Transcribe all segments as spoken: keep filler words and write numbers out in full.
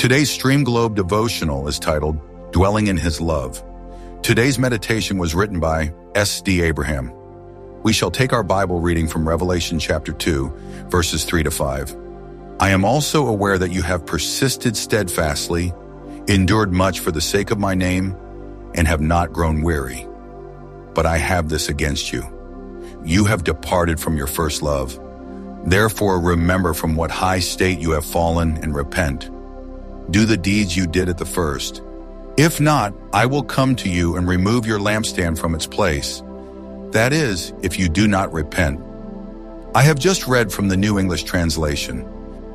Today's Stream Globe devotional is titled, Dwelling in His Love. Today's meditation was written by S D Abraham. We shall take our Bible reading from Revelation chapter two, verses three to five. I am also aware that you have persisted steadfastly, endured much for the sake of my name, and have not grown weary. But I have this against you. You have departed from your first love. Therefore, remember from what high state you have fallen and repent. Do the deeds you did at the first. If not, I will come to you and remove your lampstand from its place. That is, if you do not repent. I have just read from the New English Translation.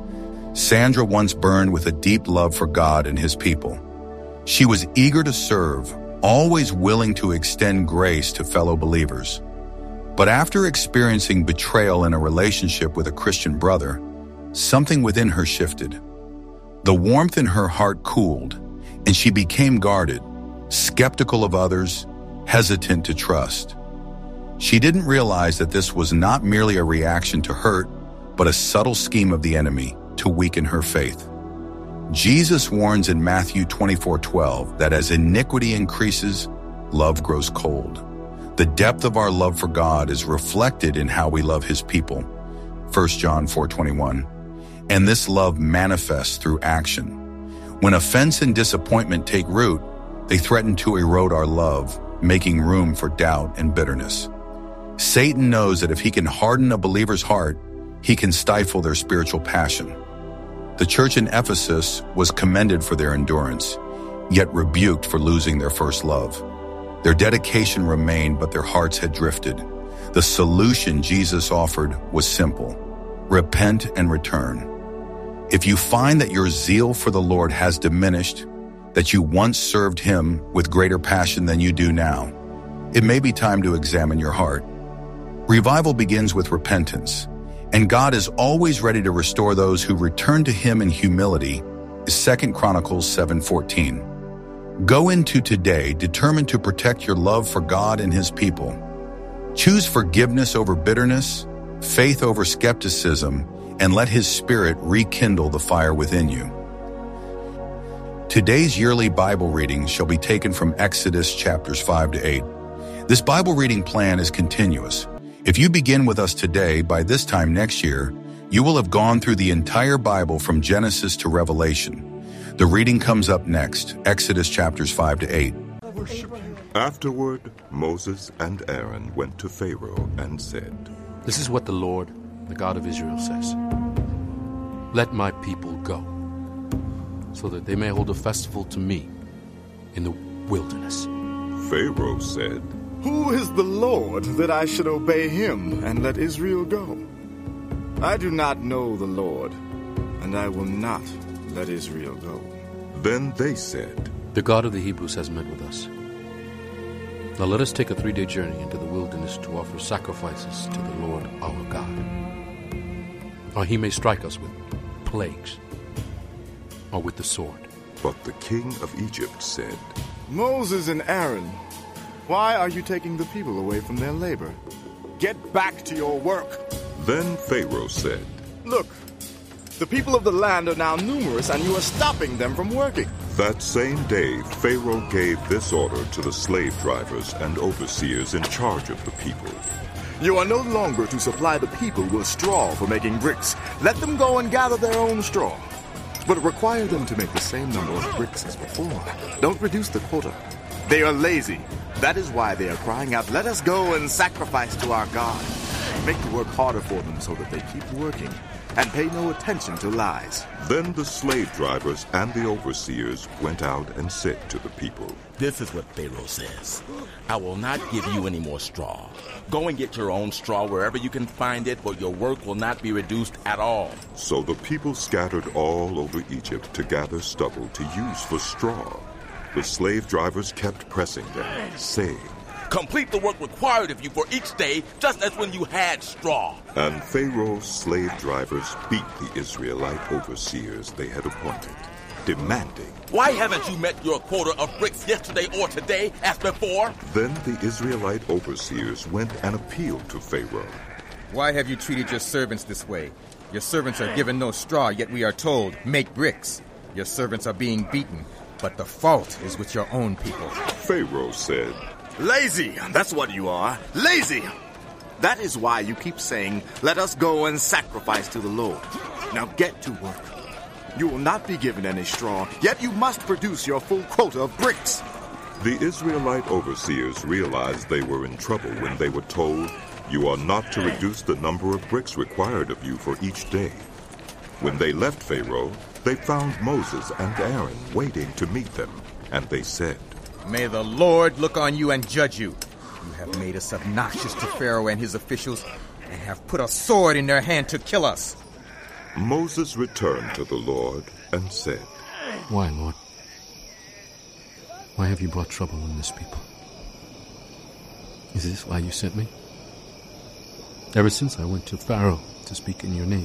Sandra once burned with a deep love for God and His people. She was eager to serve, always willing to extend grace to fellow believers. But after experiencing betrayal in a relationship with a Christian brother, something within her shifted. The warmth in her heart cooled, and she became guarded, skeptical of others, hesitant to trust. She didn't realize that this was not merely a reaction to hurt, but a subtle scheme of the enemy to weaken her faith. Jesus warns in Matthew twenty-four twelve that as iniquity increases, love grows cold. The depth of our love for God is reflected in how we love His people. First John four twenty-one. And this love manifests through action. When offense and disappointment take root, they threaten to erode our love, making room for doubt and bitterness. Satan knows that if he can harden a believer's heart, he can stifle their spiritual passion. The church in Ephesus was commended for their endurance, yet rebuked for losing their first love. Their dedication remained, but their hearts had drifted. The solution Jesus offered was simple: repent and return. If you find that your zeal for the Lord has diminished, that you once served Him with greater passion than you do now, it may be time to examine your heart. Revival begins with repentance, and God is always ready to restore those who return to Him in humility. Second Chronicles seven fourteen. Go into today determined to protect your love for God and His people. Choose forgiveness over bitterness, faith over skepticism, and let His Spirit rekindle the fire within you. Today's yearly Bible reading shall be taken from Exodus chapters five to eight. This Bible reading plan is continuous. If you begin with us today, by this time next year, you will have gone through the entire Bible from Genesis to Revelation. The reading comes up next, Exodus chapters five to eight. Afterward, Moses and Aaron went to Pharaoh and said, This is what the Lord, the God of Israel, says. Let my people go, so that they may hold a festival to me in the wilderness. Pharaoh said, Who is the Lord that I should obey Him and let Israel go? I do not know the Lord, and I will not let Israel go. Then they said, The God of the Hebrews has met with us. Now let us take a three-day journey into the wilderness to offer sacrifices to the Lord our God. Or He may strike us with plagues, or with the sword. But the king of Egypt said, Moses and Aaron, why are you taking the people away from their labor? Get back to your work. Then Pharaoh said, Look, the people of the land are now numerous, and you are stopping them from working. That same day, Pharaoh gave this order to the slave drivers and overseers in charge of the people. You are no longer to supply the people with straw for making bricks. Let them go and gather their own straw. But require them to make the same number of bricks as before. Don't reduce the quota. They are lazy. That is why they are crying out, Let us go and sacrifice to our God. Make the work harder for them so that they keep working and pay no attention to lies. Then the slave drivers and the overseers went out and said to the people, This is what Pharaoh says. I will not give you any more straw. Go and get your own straw wherever you can find it, for your work will not be reduced at all. So the people scattered all over Egypt to gather stubble to use for straw. The slave drivers kept pressing them, saying, Complete the work required of you for each day, just as when you had straw. And Pharaoh's slave drivers beat the Israelite overseers they had appointed, demanding, Why haven't you met your quota of bricks yesterday or today as before? Then the Israelite overseers went and appealed to Pharaoh. Why have you treated your servants this way? Your servants are given no straw, yet we are told, Make bricks. Your servants are being beaten, but the fault is with your own people. Pharaoh said, Lazy, that's what you are. Lazy! That is why you keep saying, let us go and sacrifice to the Lord. Now get to work. You will not be given any straw, yet you must produce your full quota of bricks. The Israelite overseers realized they were in trouble when they were told, you are not to reduce the number of bricks required of you for each day. When they left Pharaoh, they found Moses and Aaron waiting to meet them, and they said, May the Lord look on you and judge you. You have made us obnoxious to Pharaoh and his officials, and have put a sword in their hand to kill us. Moses returned to the Lord and said, Why, Lord? Why have you brought trouble on this people? Is this why you sent me? Ever since I went to Pharaoh to speak in your name,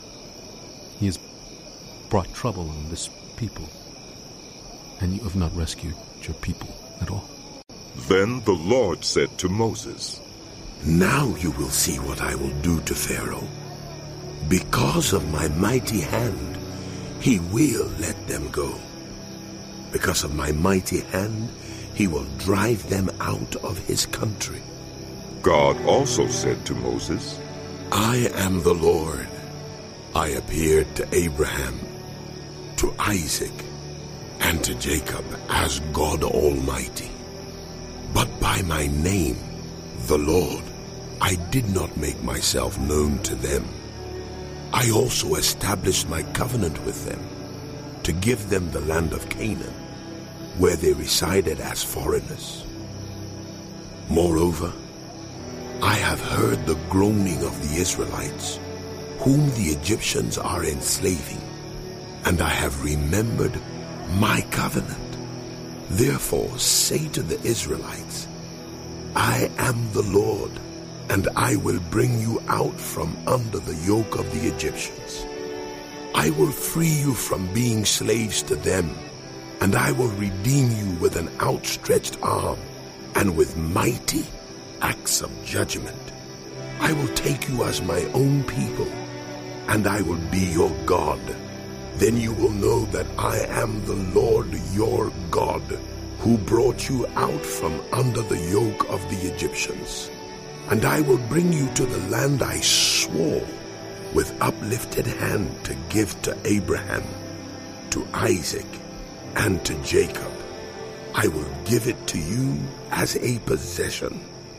he has brought trouble on this people, and you have not rescued your people at all. Then the Lord said to Moses, Now you will see what I will do to Pharaoh. Because of my mighty hand, he will let them go. Because of my mighty hand, he will drive them out of his country. God also said to Moses, I am the Lord. I appeared to Abraham, to Isaac, and to Jacob as God Almighty. But by my name, the Lord, I did not make myself known to them. I also established my covenant with them to give them the land of Canaan, where they resided as foreigners. Moreover, I have heard the groaning of the Israelites, whom the Egyptians are enslaving, and I have remembered my covenant. Therefore say to the Israelites, I am the Lord, and I will bring you out from under the yoke of the Egyptians. I will free you from being slaves to them, and I will redeem you with an outstretched arm and with mighty acts of judgment. I will take you as my own people, and I will be your God. Then you will know that I am the Lord your God, who brought you out from under the yoke of the Egyptians. And I will bring you to the land I swore with uplifted hand to give to Abraham, to Isaac, and to Jacob. I will give it to you as a possession.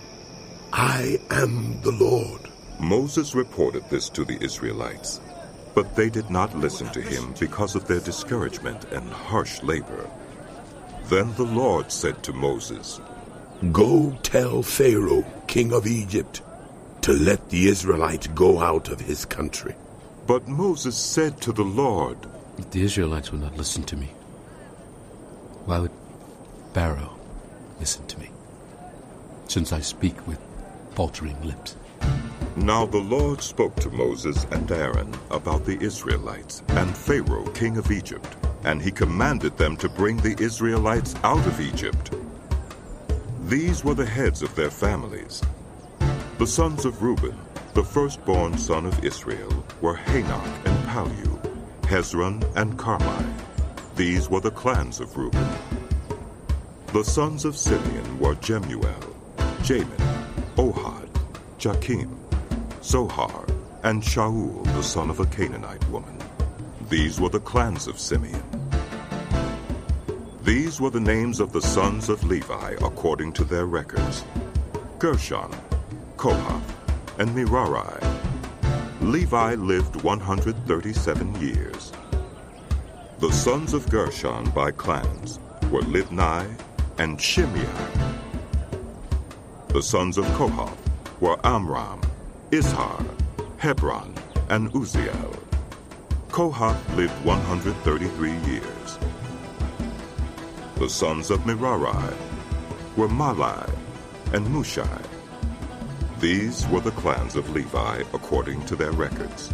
I am the Lord. Moses reported this to the Israelites, but they did not listen to him because of their discouragement and harsh labor. Then the Lord said to Moses, Go tell Pharaoh, king of Egypt, to let the Israelites go out of his country. But Moses said to the Lord, If the Israelites will not listen to me, why would Pharaoh listen to me, since I speak with faltering lips? Now the Lord spoke to Moses and Aaron about the Israelites and Pharaoh, king of Egypt, and he commanded them to bring the Israelites out of Egypt. These were the heads of their families. The sons of Reuben, the firstborn son of Israel, were Hanok and Palu, Hezron and Carmi. These were the clans of Reuben. The sons of Simeon were Jemuel, Jamin, Ohad, Jakim, Zohar, and Shaul, the son of a Canaanite woman. These were the clans of Simeon. These were the names of the sons of Levi according to their records: Gershon, Kohath, and Merari. Levi lived one hundred thirty-seven years. The sons of Gershon by clans were Libni and Shimei. The sons of Kohath were Amram, Izhar, Hebron, and Uzziel. Kohath lived one hundred thirty-three years. The sons of Merari were Malai and Mushai. These were the clans of Levi according to their records.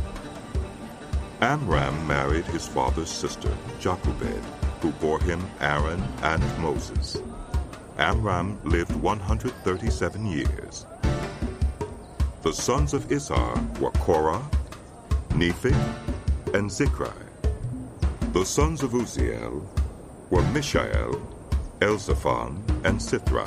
Amram married his father's sister, Jochebed, who bore him Aaron and Moses. Amram lived one hundred thirty-seven years. The sons of Izhar were Korah, Nephi, and Zikri. The sons of Uzziel were Mishael, Elzaphan, and Sithri.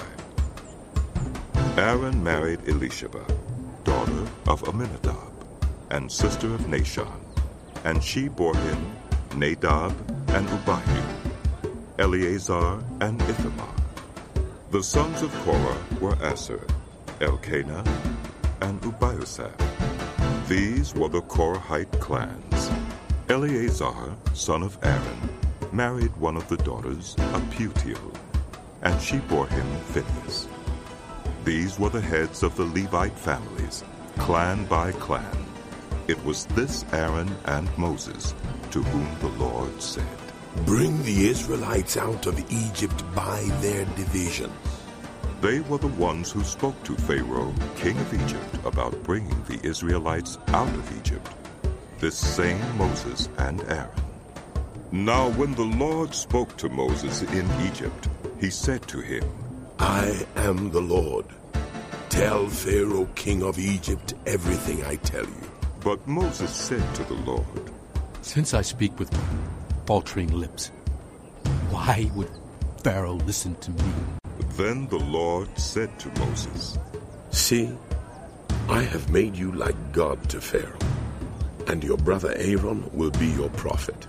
Aaron married Elisheba, daughter of Aminadab, and sister of Nashon, and she bore him Nadab and Abihu, Eleazar and Ithamar. The sons of Korah were Asher, Elkanah, and Abiasaph. These were the Korahite clans. Eleazar, son of Aaron, married one of the daughters of Putiel, and she bore him Phinehas. These were the heads of the Levite families, clan by clan. It was this Aaron and Moses to whom the Lord said, Bring the Israelites out of Egypt by their divisions. They were the ones who spoke to Pharaoh, king of Egypt, about bringing the Israelites out of Egypt. This same Moses and Aaron. Now when the Lord spoke to Moses in Egypt, he said to him, I am the Lord. Tell Pharaoh, king of Egypt, everything I tell you. But Moses said to the Lord, Since I speak with faltering lips, why would Pharaoh listen to me? Then the Lord said to Moses, See, I have made you like God to Pharaoh, and your brother Aaron will be your prophet.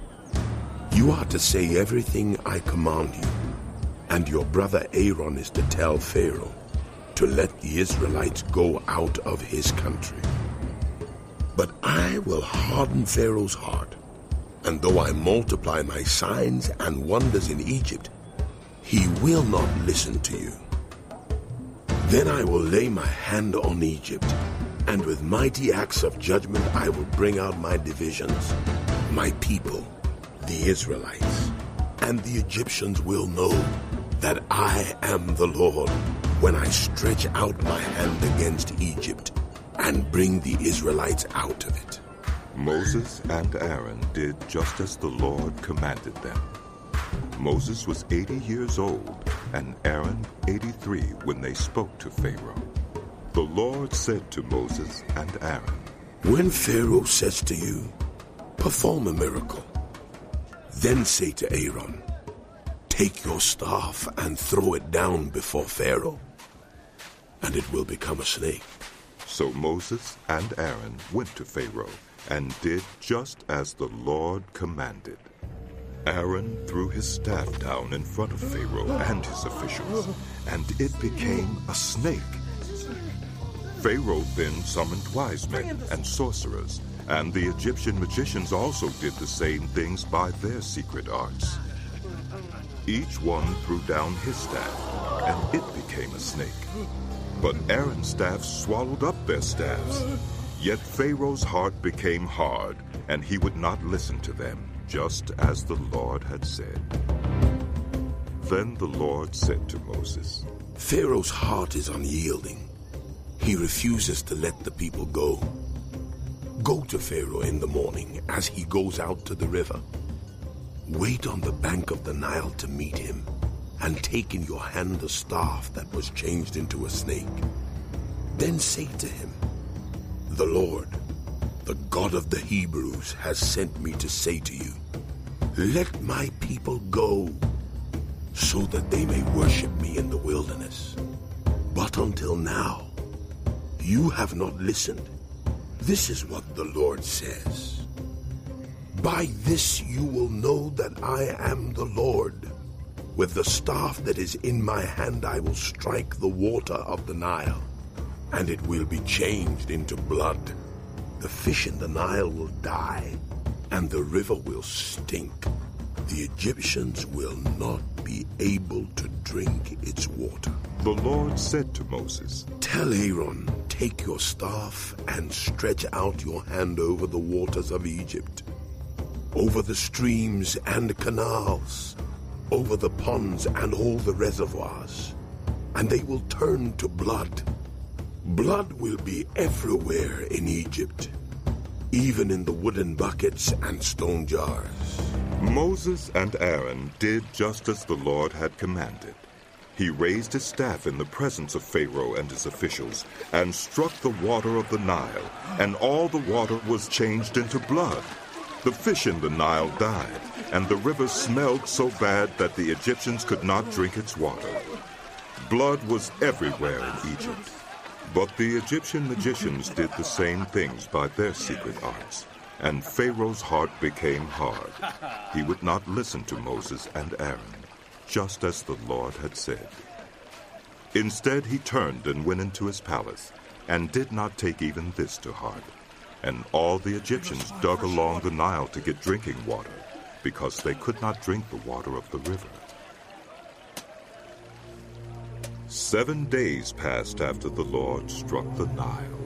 You are to say everything I command you, and your brother Aaron is to tell Pharaoh to let the Israelites go out of his country. But I will harden Pharaoh's heart, and though I multiply my signs and wonders in Egypt, he will not listen to you. Then I will lay my hand on Egypt, and with mighty acts of judgment I will bring out my divisions, my people, the Israelites. And the Egyptians will know that I am the Lord when I stretch out my hand against Egypt and bring the Israelites out of it. Moses and Aaron did just as the Lord commanded them. Moses was eighty years old, and Aaron eighty-three when they spoke to Pharaoh. The Lord said to Moses and Aaron, When Pharaoh says to you, perform a miracle, then say to Aaron, take your staff and throw it down before Pharaoh, and it will become a snake. So Moses and Aaron went to Pharaoh and did just as the Lord commanded. Aaron threw his staff down in front of Pharaoh and his officials, and it became a snake. Pharaoh then summoned wise men and sorcerers, and the Egyptian magicians also did the same things by their secret arts. Each one threw down his staff, and it became a snake. But Aaron's staff swallowed up their staffs. Yet Pharaoh's heart became hard, and he would not listen to them, just as the Lord had said. Then the Lord said to Moses, Pharaoh's heart is unyielding. He refuses to let the people go. Go to Pharaoh in the morning as he goes out to the river. Wait on the bank of the Nile to meet him, and take in your hand the staff that was changed into a snake. Then say to him, The Lord, the God of the Hebrews, has sent me to say to you, let my people go, so that they may worship me in the wilderness. But until now, you have not listened. This is what the Lord says. By this you will know that I am the Lord. With the staff that is in my hand I will strike the water of the Nile, and it will be changed into blood. The fish in the Nile will die, and the river will stink. The Egyptians will not be able to drink its water. The Lord said to Moses, Tell Aaron, take your staff and stretch out your hand over the waters of Egypt, over the streams and canals, over the ponds and all the reservoirs, and they will turn to blood. Blood will be everywhere in Egypt, even in the wooden buckets and stone jars. Moses and Aaron did just as the Lord had commanded. He raised his staff in the presence of Pharaoh and his officials, and struck the water of the Nile, and all the water was changed into blood. The fish in the Nile died, and the river smelled so bad that the Egyptians could not drink its water. Blood was everywhere in Egypt. But the Egyptian magicians did the same things by their secret arts, and Pharaoh's heart became hard. He would not listen to Moses and Aaron, just as the Lord had said. Instead, he turned and went into his palace, and did not take even this to heart. And all the Egyptians dug along the Nile to get drinking water, because they could not drink the water of the river. Seven days passed after the Lord struck the Nile.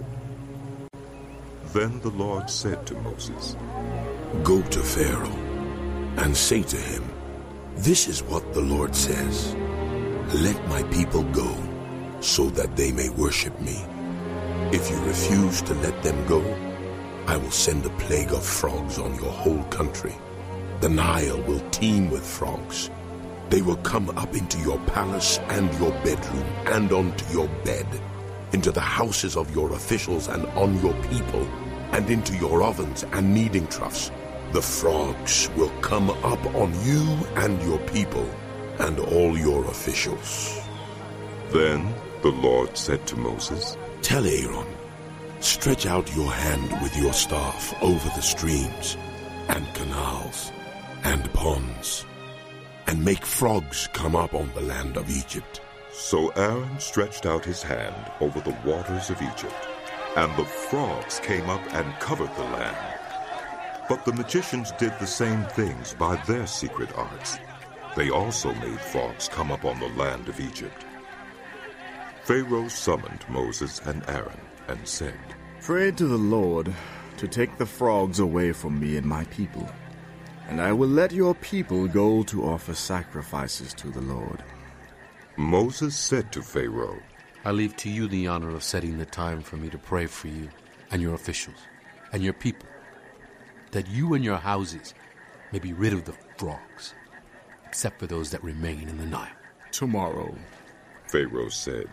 Then the Lord said to Moses, Go to Pharaoh and say to him, This is what the Lord says. Let my people go, so that they may worship me. If you refuse to let them go, I will send a plague of frogs on your whole country. The Nile will teem with frogs. They will come up into your palace and your bedroom and onto your bed, into the houses of your officials and on your people, and into your ovens and kneading troughs. The frogs will come up on you and your people and all your officials. Then the Lord said to Moses, Tell Aaron, stretch out your hand with your staff over the streams and canals and ponds, and make frogs come up on the land of Egypt. So Aaron stretched out his hand over the waters of Egypt, and the frogs came up and covered the land. But the magicians did the same things by their secret arts. They also made frogs come up on the land of Egypt. Pharaoh summoned Moses and Aaron and said, Pray to the Lord to take the frogs away from me and my people, and I will let your people go to offer sacrifices to the Lord. Moses said to Pharaoh, I leave to you the honor of setting the time for me to pray for you and your officials and your people, that you and your houses may be rid of the frogs, except for those that remain in the Nile. Tomorrow, Pharaoh said.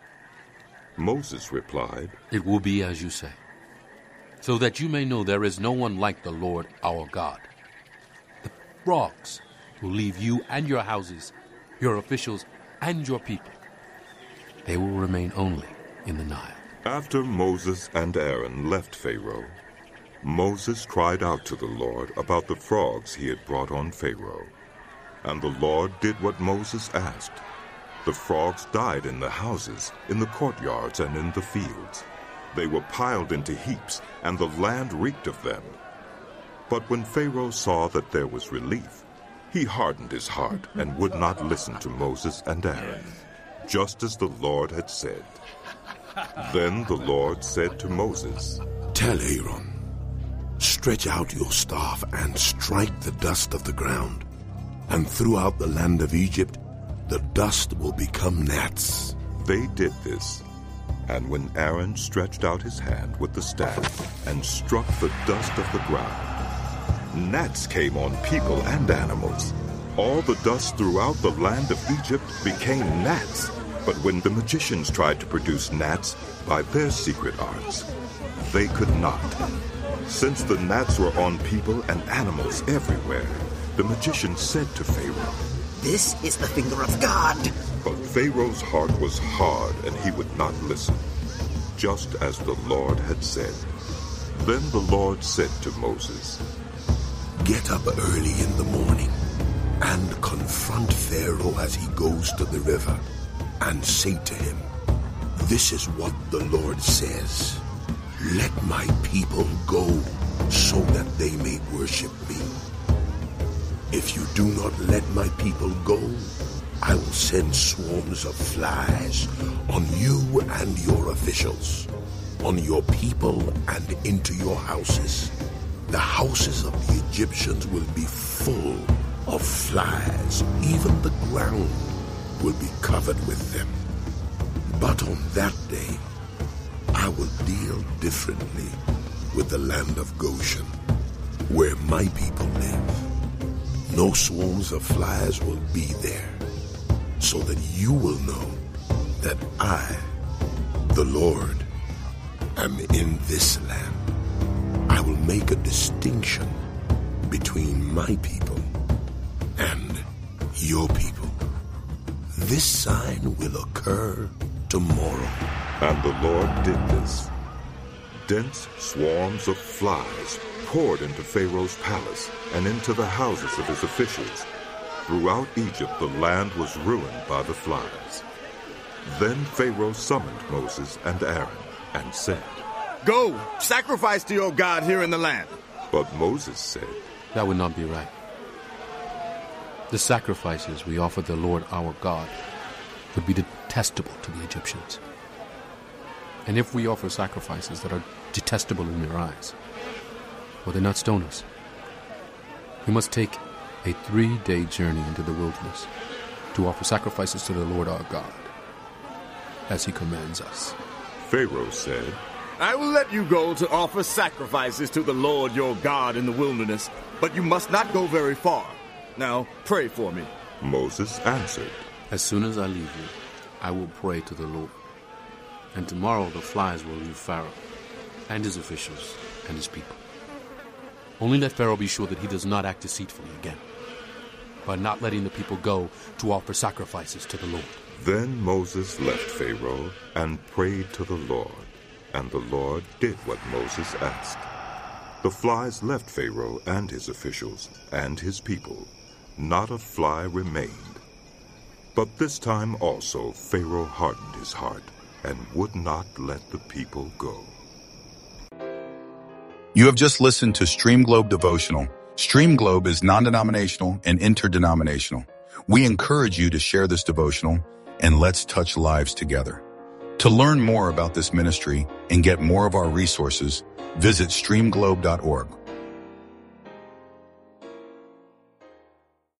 Moses replied, It will be as you say, so that you may know there is no one like the Lord our God. The frogs will leave you and your houses, your officials, and your people. They will remain only in the Nile. After Moses and Aaron left Pharaoh, Moses cried out to the Lord about the frogs he had brought on Pharaoh. And the Lord did what Moses asked. The frogs died in the houses, in the courtyards, and in the fields. They were piled into heaps, and the land reeked of them. But when Pharaoh saw that there was relief, he hardened his heart and would not listen to Moses and Aaron, just as the Lord had said. Then the Lord said to Moses, Tell Aaron, stretch out your staff and strike the dust of the ground, and throughout the land of Egypt the dust will become gnats. They did this, and when Aaron stretched out his hand with the staff and struck the dust of the ground, gnats came on people and animals. All the dust throughout the land of Egypt became gnats. But when the magicians tried to produce gnats by their secret arts, they could not. Since the gnats were on people and animals everywhere, the magicians said to Pharaoh, This is the finger of God. But Pharaoh's heart was hard, and he would not listen, just as the Lord had said. Then the Lord said to Moses, Get up early in the morning and confront Pharaoh as he goes to the river, and say to him, This is what the Lord says. Let my people go, so that they may worship me. If you do not let my people go, I will send swarms of flies on you and your officials, on your people and into your houses. The houses of the Egyptians will be full of flies. Even the ground will be covered with them. But on that day, I will deal differently with the land of Goshen, where my people live. No swarms of flies will be there, so that you will know that I, the Lord, am in this land. I will make a distinction between my people and your people. This sign will occur tomorrow. And the Lord did this. Dense swarms of flies poured into Pharaoh's palace and into the houses of his officials. Throughout Egypt, the land was ruined by the flies. Then Pharaoh summoned Moses and Aaron and said, "Go, sacrifice to your God here in the land." But Moses said, "That would not be right. The sacrifices we offer the Lord our God would be detestable to the Egyptians. And if we offer sacrifices that are detestable in their eyes, will they not stone us? We must take a three-day journey into the wilderness to offer sacrifices to the Lord our God, as he commands us." Pharaoh said, "I will let you go to offer sacrifices to the Lord your God in the wilderness, but you must not go very far. Now, pray for me." Moses answered, "As soon as I leave you, I will pray to the Lord. And tomorrow the flies will leave Pharaoh and his officials and his people. Only let Pharaoh be sure that he does not act deceitfully again, by not letting the people go to offer sacrifices to the Lord." Then Moses left Pharaoh and prayed to the Lord, and the Lord did what Moses asked. The flies left Pharaoh and his officials and his people. Not a fly remained. But this time also Pharaoh hardened his heart and would not let the people go. You have just listened to Stream Globe Devotional. Stream Globe is non-denominational and interdenominational. We encourage you to share this devotional and let's touch lives together. To learn more about this ministry and get more of our resources, visit stream globe dot org.